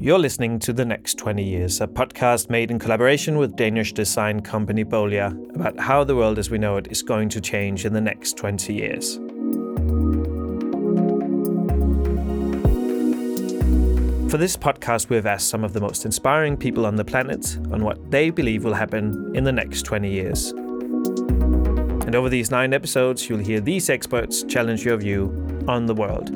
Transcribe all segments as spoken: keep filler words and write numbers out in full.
You're listening to The Next twenty Years, a podcast made in collaboration with Danish design company Bolia about how the world as we know it is going to change in the next twenty years. For this podcast, we have asked some of the most inspiring people on the planet on what they believe will happen in the next twenty years. And over these nine episodes, you'll hear these experts challenge your view on the world.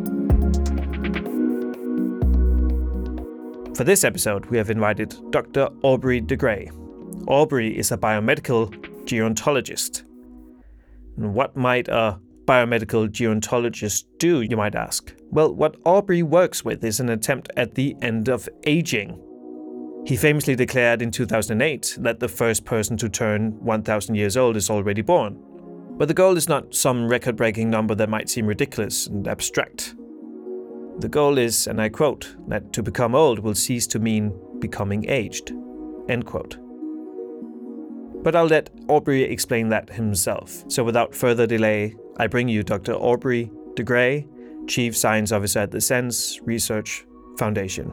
For this episode, we have invited Doctor Aubrey de Grey. Aubrey is a biomedical gerontologist. And what might a biomedical gerontologist do, you might ask? Well, what Aubrey works with is an attempt at the end of aging. He famously declared in two thousand eight that the first person to turn one thousand years old is already born. But the goal is not some record-breaking number that might seem ridiculous and abstract. The goal is, and I quote, that to become old will cease to mean becoming aged. End quote. But I'll let Aubrey explain that himself. So without further delay, I bring you Doctor Aubrey de Grey, Chief Science Officer at the SENS Research Foundation.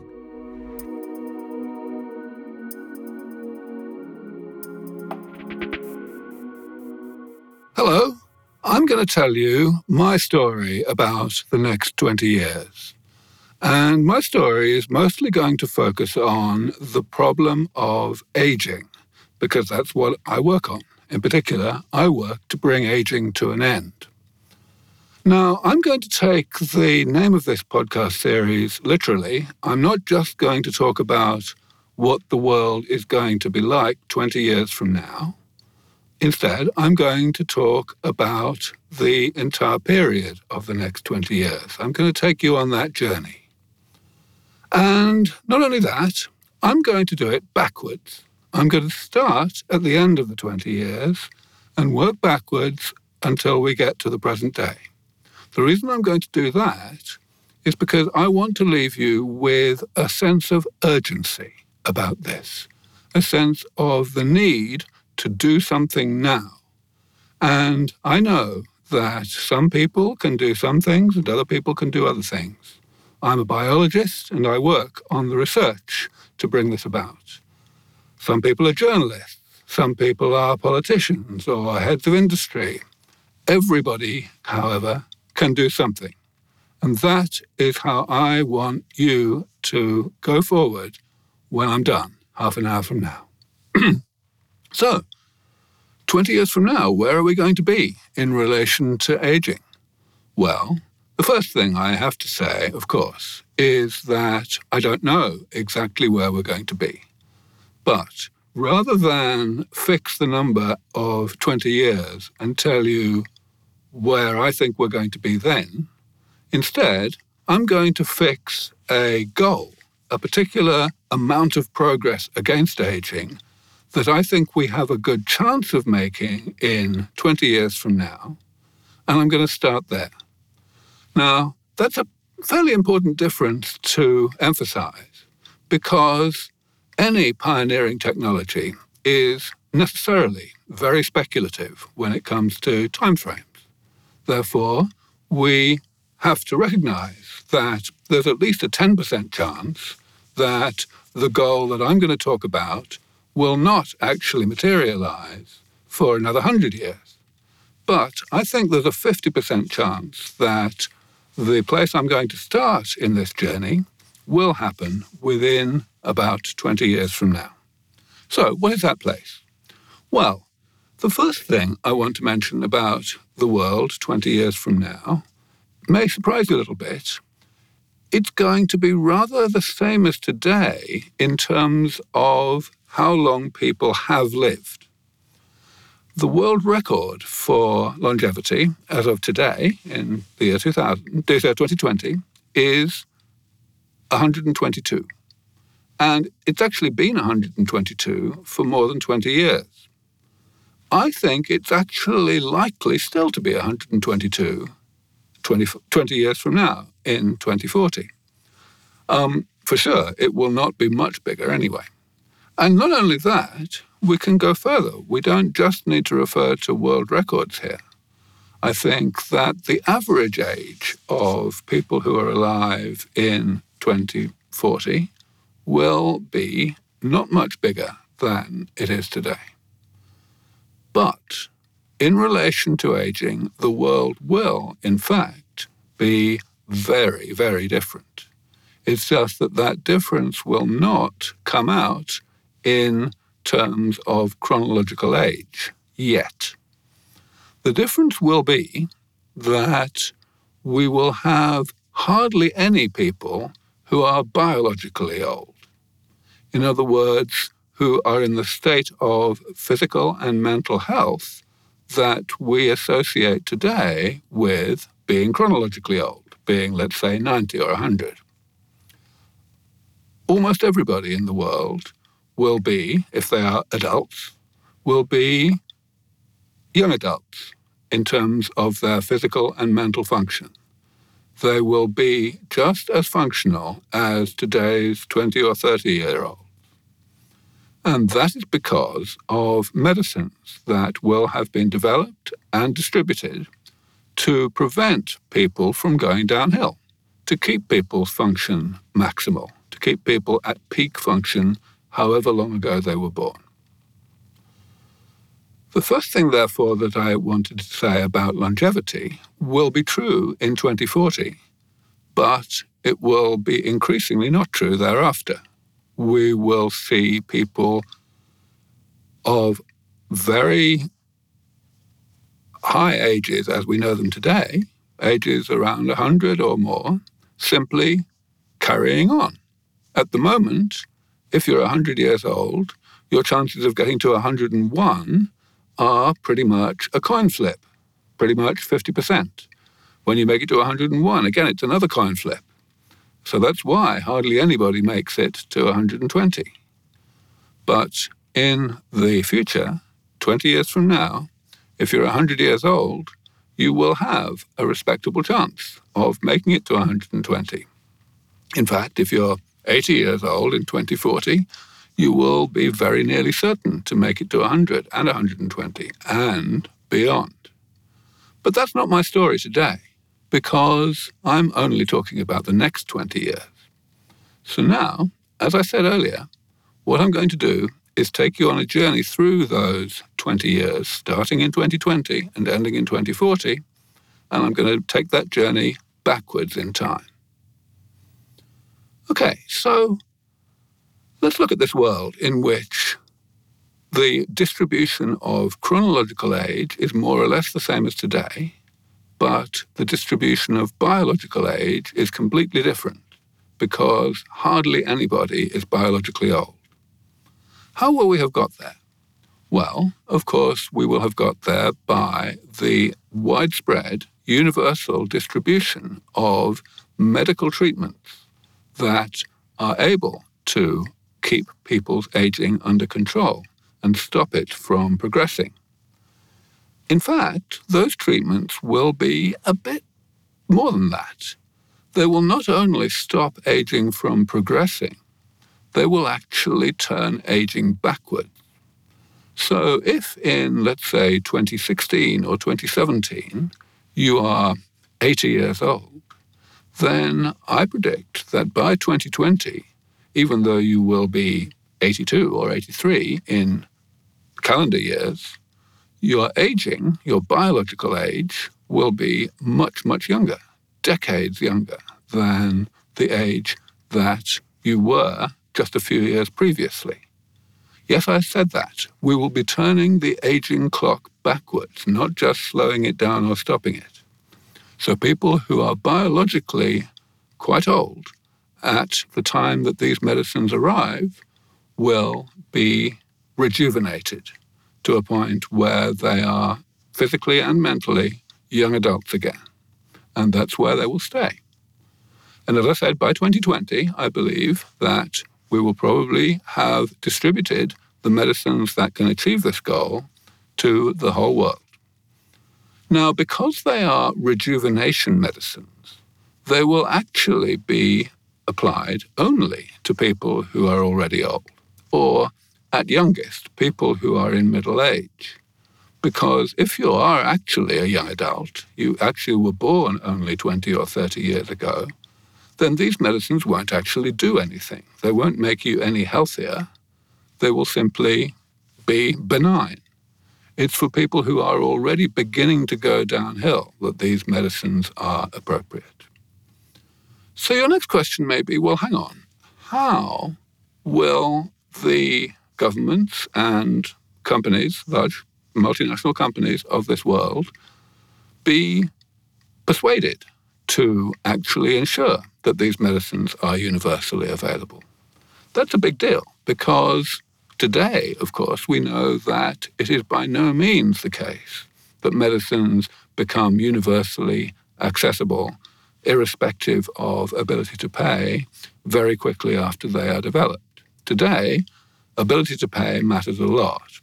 Hello, I'm going to tell you my story about the next twenty years. And my story is mostly going to focus on the problem of aging, because that's what I work on. In particular, I work to bring aging to an end. Now, I'm going to take the name of this podcast series literally. I'm not just going to talk about what the world is going to be like twenty years from now. Instead, I'm going to talk about the entire period of the next twenty years. I'm going to take you on that journey. And not only that, I'm going to do it backwards. I'm going to start at the end of the twenty years and work backwards until we get to the present day. The reason I'm going to do that is because I want to leave you with a sense of urgency about this, a sense of the need to do something now. And I know that some people can do some things and other people can do other things. I'm a biologist and I work on the research to bring this about. Some people are journalists. Some people are politicians or heads of industry. Everybody, however, can do something. And that is how I want you to go forward when I'm done, half an hour from now. So, twenty years from now, where are we going to be in relation to aging? Well, the first thing I have to say, of course, is that I don't know exactly where we're going to be. But rather than fix the number of twenty years and tell you where I think we're going to be then, instead, I'm going to fix a goal, a particular amount of progress against aging that I think we have a good chance of making in twenty years from now, and I'm going to start there. Now, that's a fairly important difference to emphasize, because any pioneering technology is necessarily very speculative when it comes to timeframes. Therefore, we have to recognize that there's at least a ten percent chance that the goal that I'm going to talk about will not actually materialize for another one hundred years. But I think there's a fifty percent chance that the place I'm going to start in this journey will happen within about twenty years from now. So, what is that place? Well, the first thing I want to mention about the world twenty years from now may surprise you a little bit. It's going to be rather the same as today in terms of how long people have lived. The world record for longevity as of today, in the year two thousand, twenty twenty, is one hundred twenty-two. And it's actually been one hundred twenty-two for more than twenty years. I think it's actually likely still to be one hundred twenty-two twenty, twenty years from now, in twenty forty. Um, for sure, it will not be much bigger anyway. And not only that, we can go further. We don't just need to refer to world records here. I think that the average age of people who are alive in twenty forty will be not much bigger than it is today. But in relation to aging, the world will, in fact, be very, very different. It's just that that difference will not come out in terms of chronological age yet. The difference will be that we will have hardly any people who are biologically old. In other words, who are in the state of physical and mental health that we associate today with being chronologically old, being, let's say, ninety or one hundred. Almost everybody in the world will be, if they are adults, will be young adults in terms of their physical and mental function. They will be just as functional as today's twenty or thirty-year-olds. And that is because of medicines that will have been developed and distributed to prevent people from going downhill, to keep people's function maximal, to keep people at peak function however long ago they were born. The first thing, therefore, that I wanted to say about longevity will be true in twenty forty, but it will be increasingly not true thereafter. We will see people of very high ages as we know them today, ages around one hundred or more, simply carrying on. At the moment, if you're one hundred years old, your chances of getting to one hundred and one are pretty much a coin flip, pretty much fifty percent. When you make it to one hundred and one, again, it's another coin flip. So that's why hardly anybody makes it to one hundred and twenty. But in the future, twenty years from now, if you're one hundred years old, you will have a respectable chance of making it to one hundred and twenty. In fact, if you're eighty years old in twenty forty, you will be very nearly certain to make it to one hundred and one hundred and twenty and beyond. But that's not my story today, because I'm only talking about the next twenty years. So now, as I said earlier, what I'm going to do is take you on a journey through those twenty years, starting in twenty twenty and ending in twenty forty, and I'm going to take that journey backwards in time. Okay, so let's look at this world in which the distribution of chronological age is more or less the same as today, but the distribution of biological age is completely different because hardly anybody is biologically old. How will we have got there? Well, of course, we will have got there by the widespread, universal distribution of medical treatments that are able to keep people's aging under control and stop it from progressing. In fact, those treatments will be a bit more than that. They will not only stop aging from progressing, they will actually turn aging backwards. So if in, let's say, twenty sixteen or twenty seventeen, you are eighty years old, then I predict that by twenty twenty, even though you will be eighty-two or eighty-three in calendar years, your aging, your biological age, will be much, much younger, decades younger than the age that you were just a few years previously. Yes, I said that. We will be turning the aging clock backwards, not just slowing it down or stopping it. So people who are biologically quite old at the time that these medicines arrive will be rejuvenated to a point where they are physically and mentally young adults again. And that's where they will stay. And as I said, by twenty twenty, I believe that we will probably have distributed the medicines that can achieve this goal to the whole world. Now, because they are rejuvenation medicines, they will actually be applied only to people who are already old, or at youngest, people who are in middle age. Because if you are actually a young adult, you actually were born only twenty or thirty years ago, then these medicines won't actually do anything. They won't make you any healthier. They will simply be benign. It's for people who are already beginning to go downhill that these medicines are appropriate. So your next question may be, well, hang on, how will the governments and companies, large multinational companies of this world, be persuaded to actually ensure that these medicines are universally available? That's a big deal, because today, of course, we know that it is by no means the case that medicines become universally accessible, irrespective of ability to pay, very quickly after they are developed. Today, ability to pay matters a lot.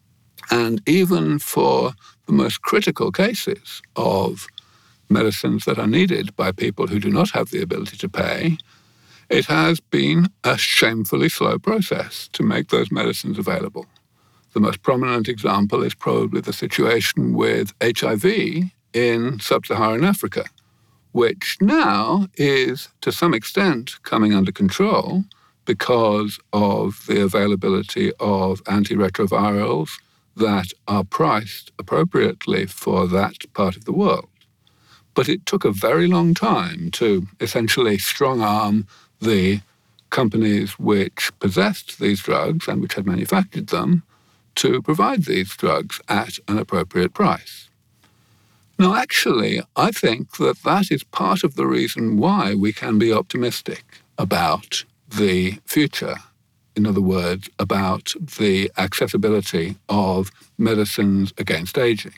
And even for the most critical cases of medicines that are needed by people who do not have the ability to pay, it has been a shamefully slow process to make those medicines available. The most prominent example is probably the situation with H I V in sub-Saharan Africa, which now is to some extent coming under control because of the availability of antiretrovirals that are priced appropriately for that part of the world. But it took a very long time to essentially strong-arm the companies which possessed these drugs and which had manufactured them to provide these drugs at an appropriate price. Now, actually, I think that that is part of the reason why we can be optimistic about the future. In other words, about the accessibility of medicines against aging.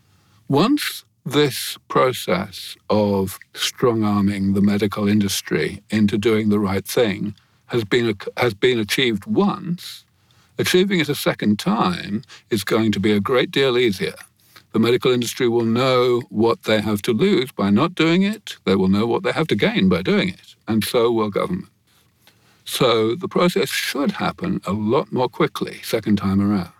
Once this process of strong-arming the medical industry into doing the right thing has been, has been achieved once, achieving it a second time is going to be a great deal easier. The medical industry will know what they have to lose by not doing it. They will know what they have to gain by doing it, and so will government. So the process should happen a lot more quickly second time around.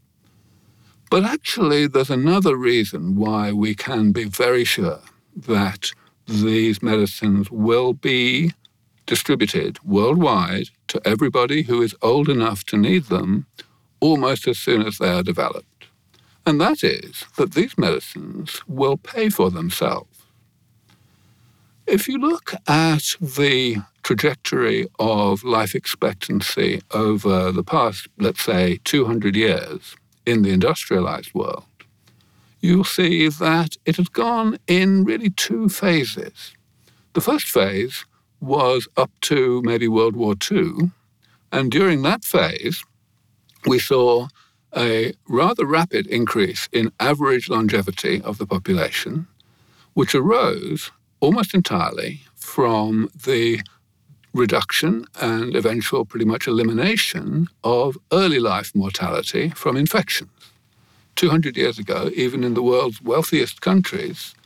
But actually, there's another reason why we can be very sure that these medicines will be distributed worldwide to everybody who is old enough to need them almost as soon as they are developed. And that is that these medicines will pay for themselves. If you look at the trajectory of life expectancy over the past, let's say, two hundred years in the industrialized world, you'll see that it has gone in really two phases. The first phase was up to maybe World War Two, and during that phase, we saw a rather rapid increase in average longevity of the population, which arose almost entirely from the reduction and eventual pretty much elimination of early life mortality from infections. two hundred years ago, even in the world's wealthiest countries,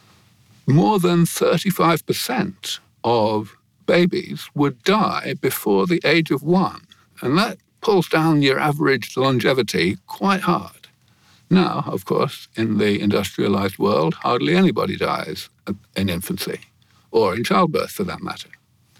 more than thirty-five percent of babies would die before the age of one, and that pulls down your average longevity quite hard. Now, of course, in the industrialized world, hardly anybody dies in infancy, or in childbirth for that matter.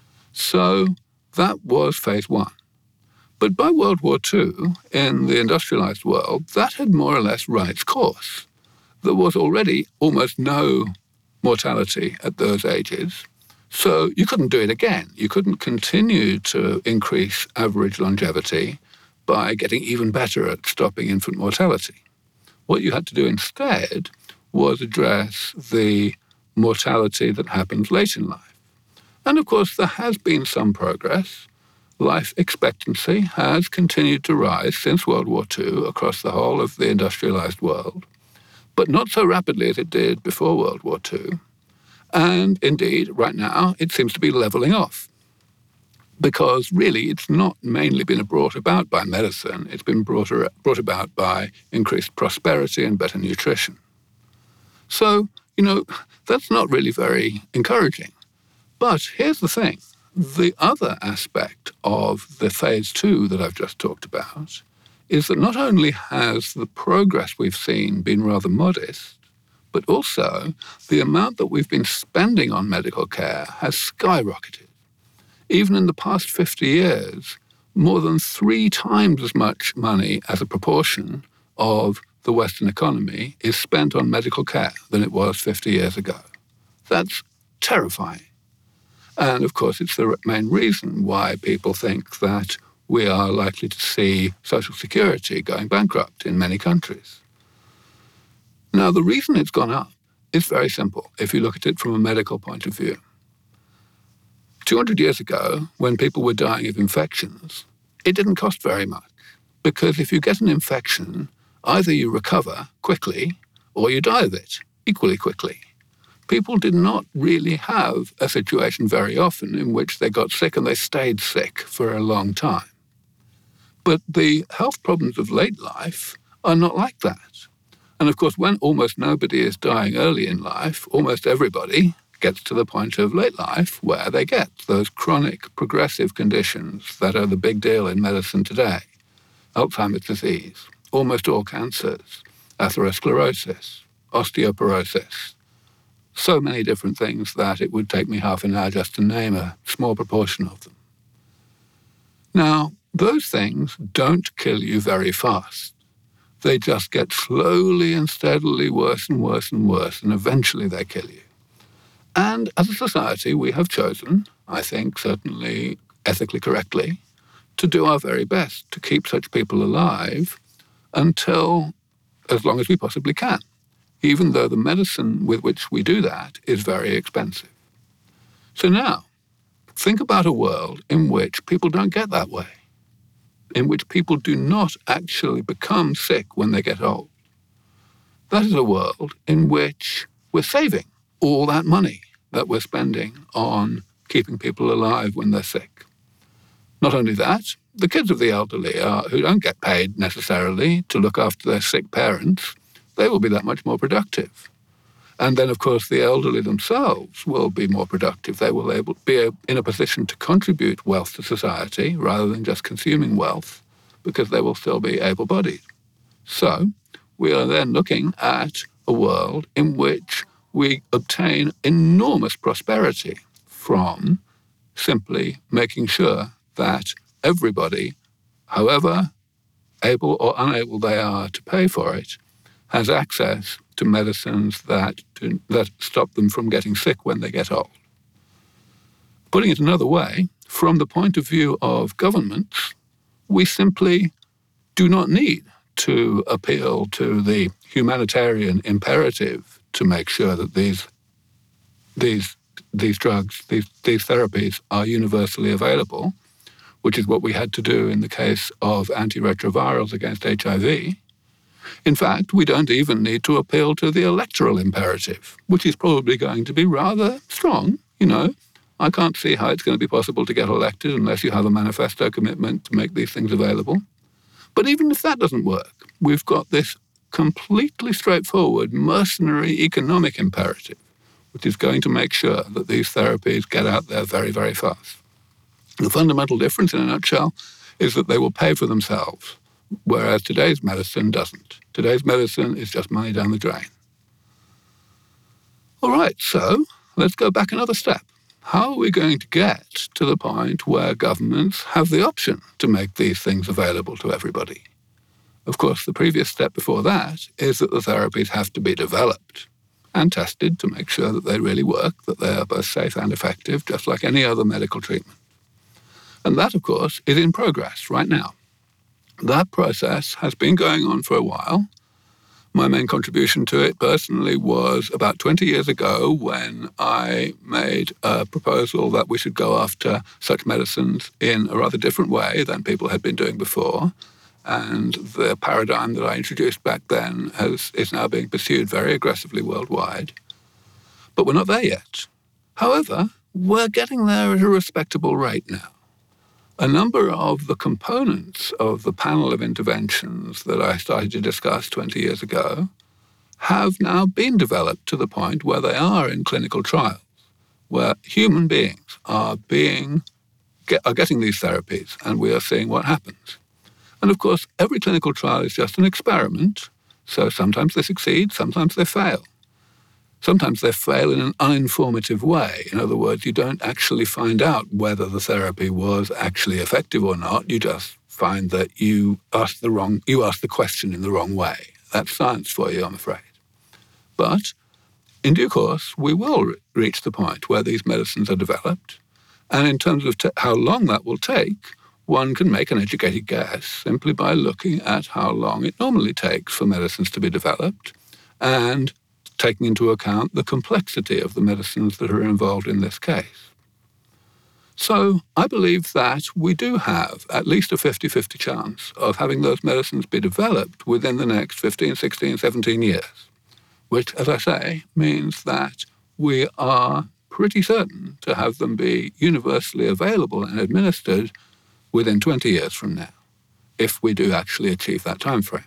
So that was phase one. But by World War Two, in the industrialized world, that had more or less run its course. There was already almost no mortality at those ages, so you couldn't do it again. You couldn't continue to increase average longevity by getting even better at stopping infant mortality. What you had to do instead was address the mortality that happens late in life. And of course, there has been some progress. Life expectancy has continued to rise since World War Two across the whole of the industrialized world, but not so rapidly as it did before World War Two. And indeed, right now, it seems to be leveling off. Because really, it's not mainly been brought about by medicine. It's been brought, brought about by increased prosperity and better nutrition. So, you know, that's not really very encouraging. But here's the thing. The other aspect of the phase two that I've just talked about is that not only has the progress we've seen been rather modest, but also the amount that we've been spending on medical care has skyrocketed. Even in the past fifty years, more than three times as much money as a proportion of the Western economy is spent on medical care than it was fifty years ago. That's terrifying. And of course, it's the main reason why people think that we are likely to see Social Security going bankrupt in many countries. Now, the reason it's gone up is very simple if you look at it from a medical point of view. two hundred years ago, when people were dying of infections, it didn't cost very much, because if you get an infection, either you recover quickly or you die of it equally quickly. People did not really have a situation very often in which they got sick and they stayed sick for a long time. But the health problems of late life are not like that. And of course, when almost nobody is dying early in life, almost everybody gets to the point of late life where they get those chronic progressive conditions that are the big deal in medicine today. Alzheimer's disease, almost all cancers, atherosclerosis, osteoporosis. So many different things that it would take me half an hour just to name a small proportion of them. Now, those things don't kill you very fast. They just get slowly and steadily worse and worse and worse, and eventually they kill you. And as a society, we have chosen, I think, certainly ethically correctly, to do our very best to keep such people alive until as long as we possibly can, even though the medicine with which we do that is very expensive. So now, think about a world in which people don't get that way, in which people do not actually become sick when they get old. That is a world in which we're saving all that money that we're spending on keeping people alive when they're sick. Not only that, the kids of the elderly are, who don't get paid necessarily to look after their sick parents, they will be that much more productive. And then, of course, the elderly themselves will be more productive. They will able, be in a position to contribute wealth to society rather than just consuming wealth, because they will still be able-bodied. So we are then looking at a world in which we obtain enormous prosperity from simply making sure that everybody, however able or unable they are to pay for it, has access to medicines that, do, that stop them from getting sick when they get old. Putting it another way, from the point of view of governments, we simply do not need to appeal to the humanitarian imperative to make sure that these these these drugs, these these therapies are universally available, which is what we had to do in the case of antiretrovirals against H I V. In fact, we don't even need to appeal to the electoral imperative, which is probably going to be rather strong. You know, I can't see how it's going to be possible to get elected unless you have a manifesto commitment to make these things available. But even if that doesn't work, we've got this completely straightforward mercenary economic imperative, which is going to make sure that these therapies get out there very, very fast. The fundamental difference, in a nutshell, is that they will pay for themselves, whereas today's medicine doesn't. Today's medicine is just money down the drain. All right, so let's go back another step. How are we going to get to the point where governments have the option to make these things available to everybody? Of course, the previous step before that is that the therapies have to be developed and tested to make sure that they really work, that they are both safe and effective, just like any other medical treatment. And that, of course, is in progress right now. That process has been going on for a while. My main contribution to it personally was about twenty years ago when I made a proposal that we should go after such medicines in a rather different way than people had been doing before. And the paradigm that I introduced back then has, is now being pursued very aggressively worldwide. But we're not there yet. However, we're getting there at a respectable rate now. A number of the components of the panel of interventions that I started to discuss twenty years ago have now been developed to the point where they are in clinical trials, where human beings are being get, are getting these therapies, and we are seeing what happens. And of course, every clinical trial is just an experiment, so sometimes they succeed, sometimes they fail. Sometimes they fail in an uninformative way. In other words, you don't actually find out whether the therapy was actually effective or not. You just find that you asked the wrong, you asked the question in the wrong way. That's science for you, I'm afraid. But in due course, we will re- reach the point where these medicines are developed. And in terms of t- how long that will take, one can make an educated guess simply by looking at how long it normally takes for medicines to be developed and taking into account the complexity of the medicines that are involved in this case. So I believe that we do have at least a fifty-fifty chance of having those medicines be developed within the next fifteen, sixteen, seventeen years, which, as I say, means that we are pretty certain to have them be universally available and administered within twenty years from now, if we do actually achieve that time frame.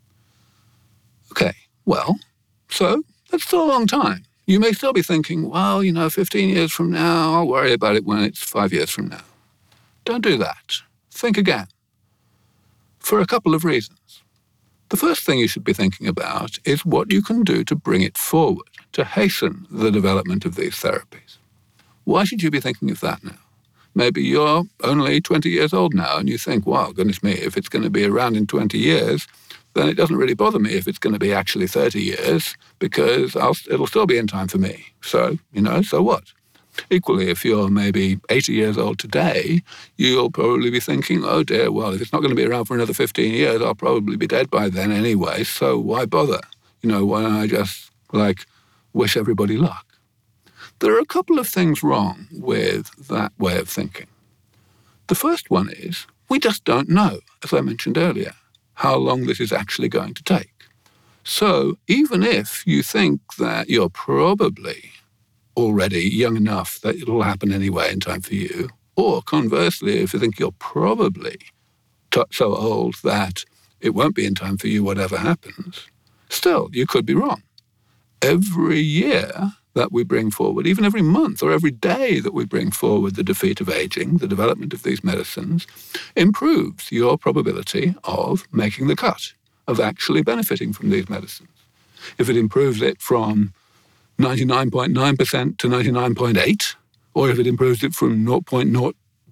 Okay, well, so that's still a long time. You may still be thinking, well, you know, fifteen years from now, I'll worry about it when it's five years from now. Don't do that. Think again. For a couple of reasons. The first thing you should be thinking about is what you can do to bring it forward, to hasten the development of these therapies. Why should you be thinking of that now? Maybe you're only twenty years old now and you think, wow, goodness me, if it's going to be around in twenty years, then it doesn't really bother me if it's going to be actually thirty years because I'll, it'll still be in time for me. So, you know, so what? Equally, if you're maybe eighty years old today, you'll probably be thinking, oh dear, well, if it's not going to be around for another fifteen years, I'll probably be dead by then anyway, so why bother? You know, why don't I just, like, wish everybody luck? There are a couple of things wrong with that way of thinking. The first one is, we just don't know, as I mentioned earlier, how long this is actually going to take. So even if you think that you're probably already young enough that it'll happen anyway in time for you, or conversely, if you think you're probably t- so old that it won't be in time for you whatever happens, still, you could be wrong. Every year that we bring forward, even every month or every day that we bring forward the defeat of aging, the development of these medicines, improves your probability of making the cut, of actually benefiting from these medicines. If it improves it from ninety-nine point nine percent to ninety-nine point eight, or if it improves it from zero point zero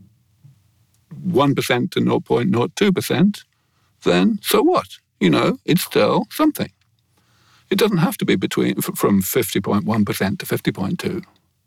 one percent to zero point zero two percent, then so what? You know, it's still something. It doesn't have to be between from fifty point one percent to fifty point two.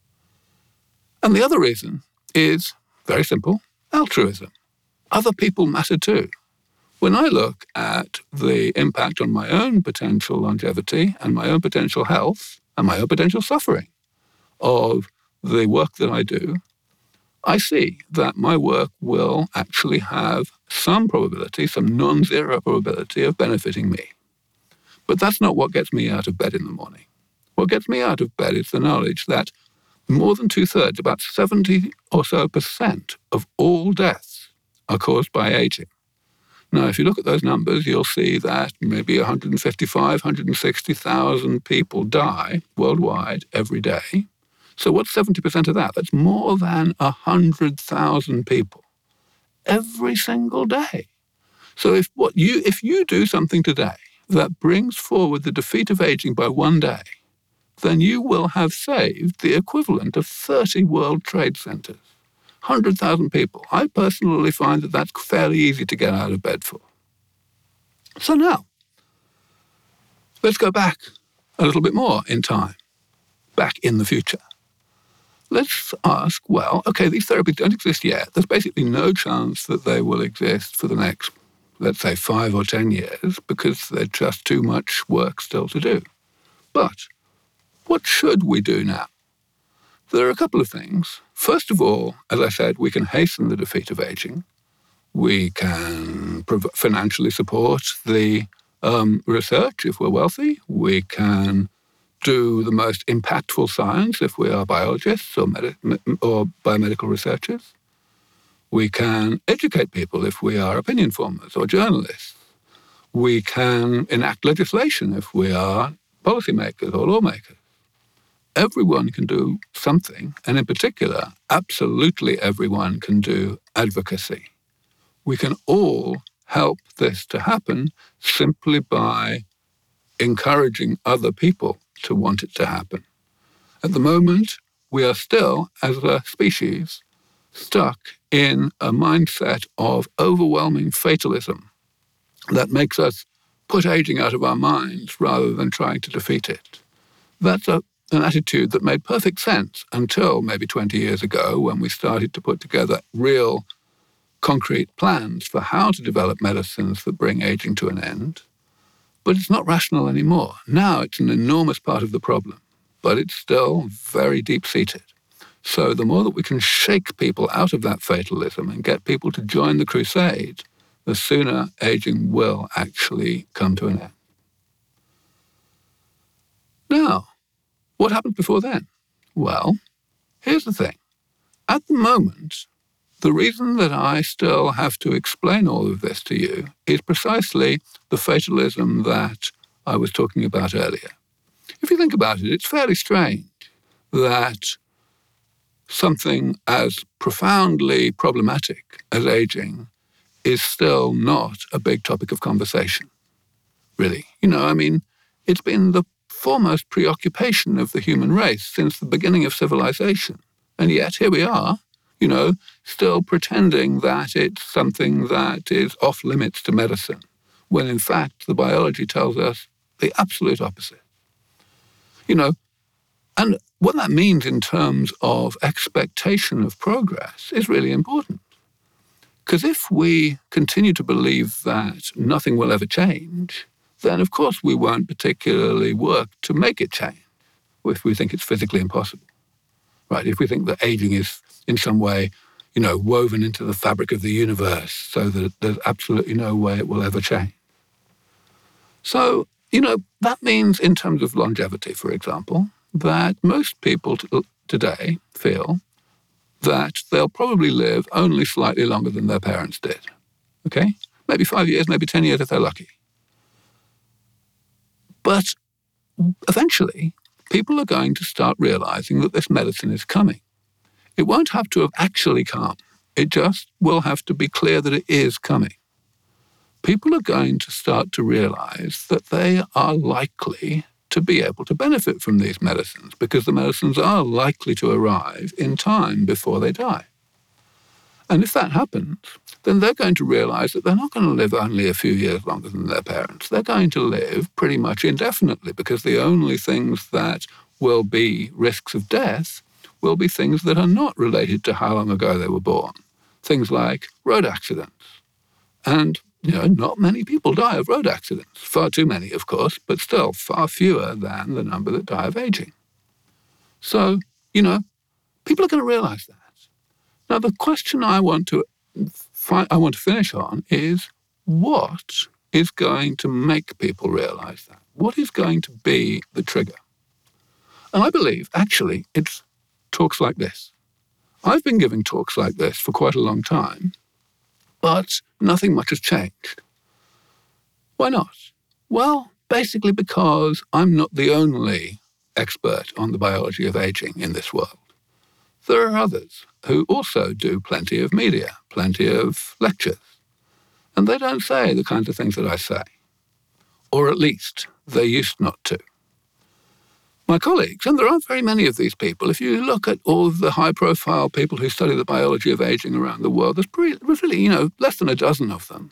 And the other reason is, very simple, altruism. Other people matter too. When I look at the impact on my own potential longevity and my own potential health and my own potential suffering of the work that I do, I see that my work will actually have some probability, some non-zero probability of benefiting me. But that's not what gets me out of bed in the morning. What gets me out of bed is the knowledge that more than two-thirds, about seventy or so percent of all deaths are caused by aging. Now, if you look at those numbers, you'll see that maybe one hundred fifty-five, one hundred sixty thousand people die worldwide every day. So what's seventy percent of that? That's more than one hundred thousand people every single day. So if what you if you do something today that brings forward the defeat of aging by one day, then you will have saved the equivalent of thirty World Trade Centers. one hundred thousand people. I personally find that that's fairly easy to get out of bed for. So now, let's go back a little bit more in time, back in the future. Let's ask, well, okay, these therapies don't exist yet. There's basically no chance that they will exist for the next, let's say, five or ten years because there's just too much work still to do. But what should we do now? There are a couple of things. First of all, as I said, we can hasten the defeat of aging. We can prov- financially support the um, research if we're wealthy. We can do the most impactful science if we are biologists or, med- or biomedical researchers. We can educate people if we are opinion formers or journalists. We can enact legislation if we are policymakers or lawmakers. Everyone can do something, and in particular, absolutely everyone can do advocacy. We can all help this to happen simply by encouraging other people to want it to happen. At the moment, we are still, as a species, stuck in a mindset of overwhelming fatalism that makes us put aging out of our minds rather than trying to defeat it. That's a, an attitude that made perfect sense until maybe twenty years ago, when we started to put together real concrete plans for how to develop medicines that bring aging to an end. But it's not rational anymore. Now it's an enormous part of the problem, but it's still very deep-seated. So the more that we can shake people out of that fatalism and get people to join the crusade, the sooner aging will actually come to an end. Now, what happened before then? Well, here's the thing. At the moment, the reason that I still have to explain all of this to you is precisely the fatalism that I was talking about earlier. If you think about it, it's fairly strange that something as profoundly problematic as aging is still not a big topic of conversation, really. You know, I mean, it's been the foremost preoccupation of the human race since the beginning of civilization. And yet here we are, you know, still pretending that it's something that is off limits to medicine, when in fact the biology tells us the absolute opposite. You know, and what that means in terms of expectation of progress is really important. Because if we continue to believe that nothing will ever change, then of course we won't particularly work to make it change, if we think it's physically impossible. Right? If we think that aging is in some way, you know, woven into the fabric of the universe so that there's absolutely no way it will ever change. So, you know, that means in terms of longevity, for example, that most people t- today feel that they'll probably live only slightly longer than their parents did. Okay? Maybe five years, maybe ten years if they're lucky. But eventually, people are going to start realizing that this medicine is coming. It won't have to have actually come. It just will have to be clear that it is coming. People are going to start to realize that they are likely to be able to benefit from these medicines because the medicines are likely to arrive in time before they die. And if that happens, then they're going to realize that they're not going to live only a few years longer than their parents. They're going to live pretty much indefinitely because the only things that will be risks of death will be things that are not related to how long ago they were born. Things like road accidents. And, you know, not many people die of road accidents. Far too many, of course, but still far fewer than the number that die of aging. So, you know, people are going to realize that. Now, the question I want to fi- I want to finish on is, what is going to make people realize that? What is going to be the trigger? And I believe, actually, it's talks like this. I've been giving talks like this for quite a long time, but nothing much has changed. Why not? Well, basically because I'm not the only expert on the biology of aging in this world. There are others who also do plenty of media, plenty of lectures, and they don't say the kinds of things that I say. Or at least they used not to. My colleagues, and there aren't very many of these people, if you look at all of the high-profile people who study the biology of aging around the world, there's, pretty, there's really, you know, less than a dozen of them.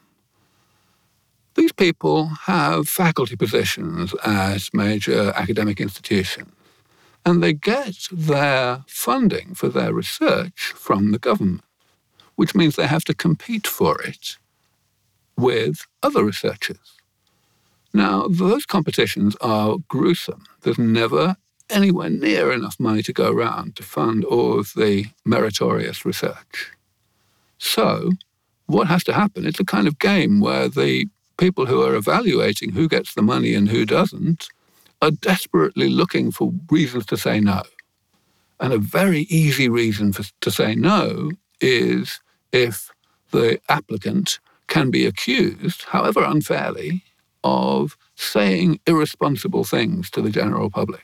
These people have faculty positions at major academic institutions, and they get their funding for their research from the government, which means they have to compete for it with other researchers. Now, those competitions are gruesome. There's never anywhere near enough money to go around to fund all of the meritorious research. So, what has to happen? It's a kind of game where the people who are evaluating who gets the money and who doesn't are desperately looking for reasons to say no. And a very easy reason for, to say no is if the applicant can be accused, however unfairly, of saying irresponsible things to the general public.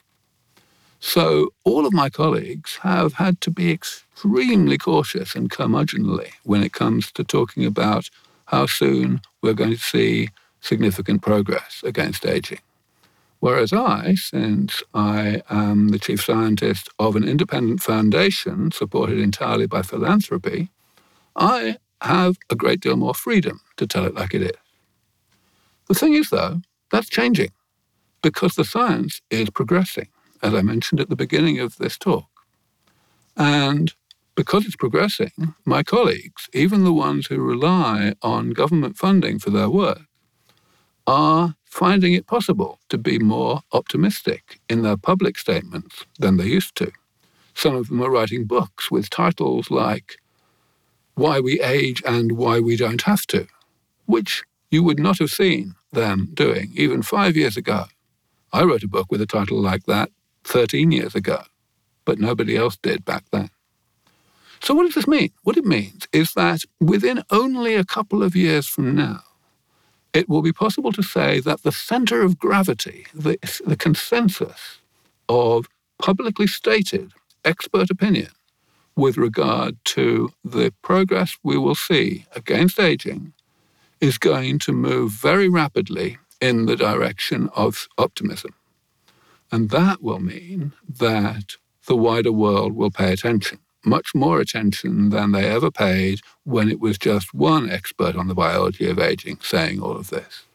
So all of my colleagues have had to be extremely cautious and curmudgeonly when it comes to talking about how soon we're going to see significant progress against aging. Whereas I, since I am the chief scientist of an independent foundation supported entirely by philanthropy, I have a great deal more freedom to tell it like it is. The thing is, though, that's changing because the science is progressing, as I mentioned at the beginning of this talk. And because it's progressing, my colleagues, even the ones who rely on government funding for their work, are finding it possible to be more optimistic in their public statements than they used to. Some of them are writing books with titles like Why We Age and Why We Don't Have to, which you would not have seen them doing even five years ago. I wrote a book with a title like that thirteen years ago, but nobody else did back then. So what does this mean? What it means is that within only a couple of years from now, it will be possible to say that the center of gravity, the, the consensus of publicly stated expert opinion with regard to the progress we will see against aging is going to move very rapidly in the direction of optimism. And that will mean that the wider world will pay attention, much more attention than they ever paid when it was just one expert on the biology of aging saying all of this.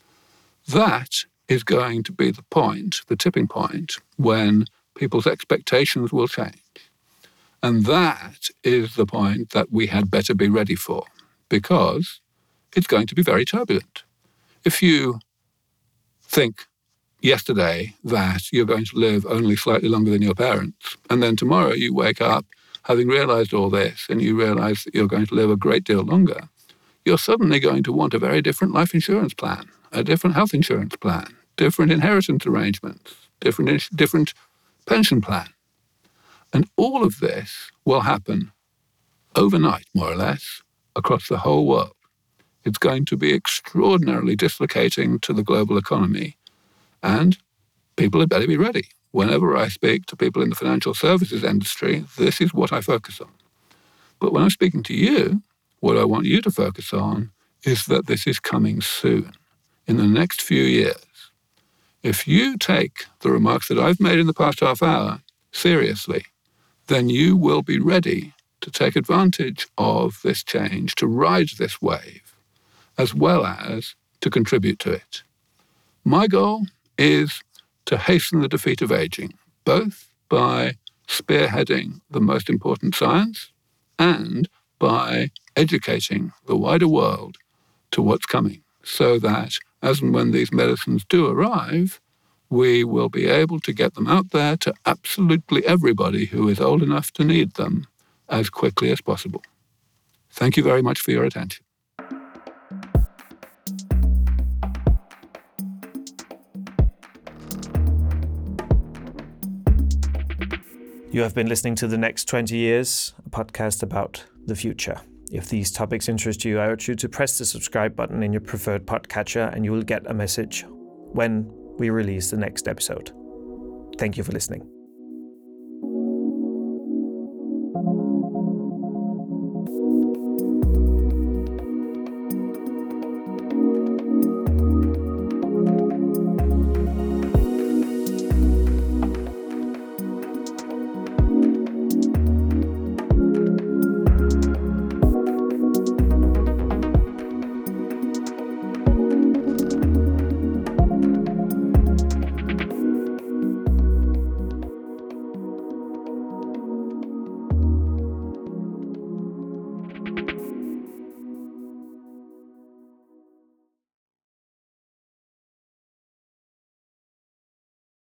That is going to be the point, the tipping point, when people's expectations will change. And that is the point that we had better be ready for, because it's going to be very turbulent. If you think yesterday that you're going to live only slightly longer than your parents, and then tomorrow you wake up having realized all this and you realize that you're going to live a great deal longer, you're suddenly going to want a very different life insurance plan, a different health insurance plan, different inheritance arrangements, different, different pension plan. And all of this will happen overnight, more or less, across the whole world. It's going to be extraordinarily dislocating to the global economy, and people had better be ready. Whenever I speak to people in the financial services industry, this is what I focus on. But when I'm speaking to you, what I want you to focus on is that this is coming soon, in the next few years. If you take the remarks that I've made in the past half hour seriously, then you will be ready to take advantage of this change, to ride this wave, as well as to contribute to it. My goal is to hasten the defeat of aging, both by spearheading the most important science and by educating the wider world to what's coming, so that as and when these medicines do arrive, we will be able to get them out there to absolutely everybody who is old enough to need them as quickly as possible. Thank you very much for your attention. You have been listening to The Next twenty Years, a podcast about the future. If these topics interest you, I urge you to press the subscribe button in your preferred podcatcher and you will get a message when we release the next episode. Thank you for listening.